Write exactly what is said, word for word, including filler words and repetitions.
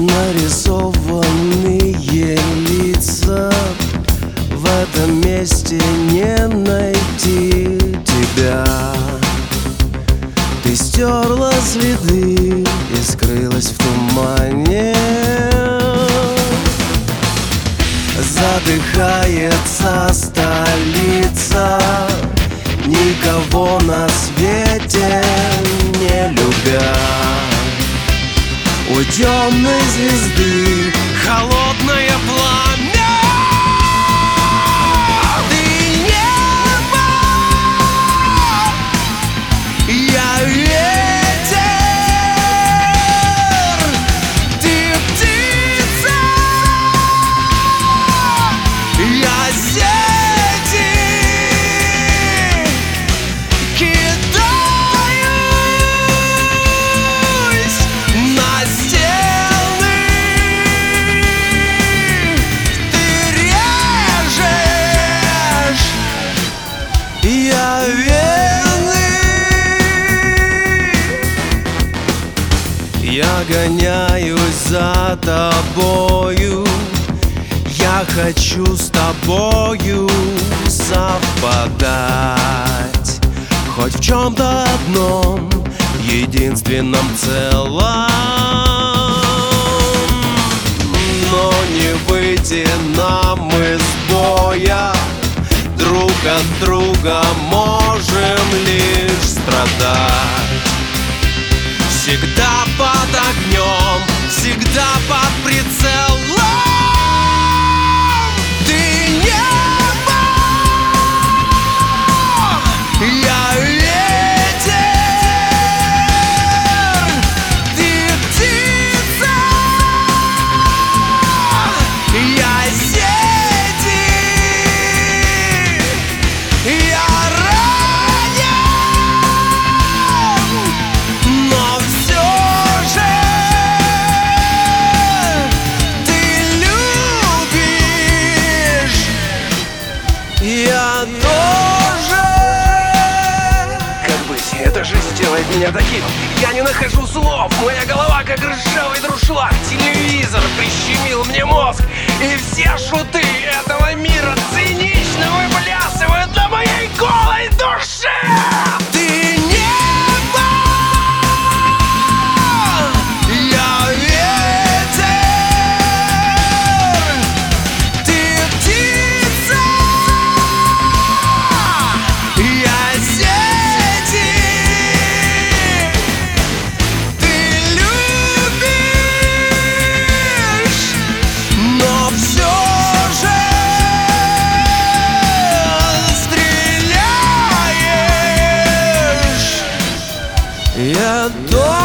Нарисованные лица, в этом месте не найти тебя. Ты стерла следы и скрылась в тумане. Задыхается столица, никого на свете не любя. У темной звезды холодное пламя. Ты небо, я ветер, ты птица, я сети. Кидаюсь на стены, ты режешь, я вены. Я гоняюсь за тобою, я хочу с тобою совпадать, хоть в чем-то одном, единственном целом. Но не выйти нам из боя, друг от друга можем лишь страдать. Всегда под огнем, всегда под прицелом. Ты небо, я ветер, ты птица, я сети. Я ранен, но все же ты любишь, я тоже. Как быть? Эта жизнь делает меня таким. Я не нахожу слов. Моя голова как ржавый друшлаг. Телевизор прищемил мне мозг. И все шуты этого мира цинично выплясывают на моей голой душе. Ты небо, я ветер, ты птица, я сети. Ты любишь, но все же стреляешь. Я тоже.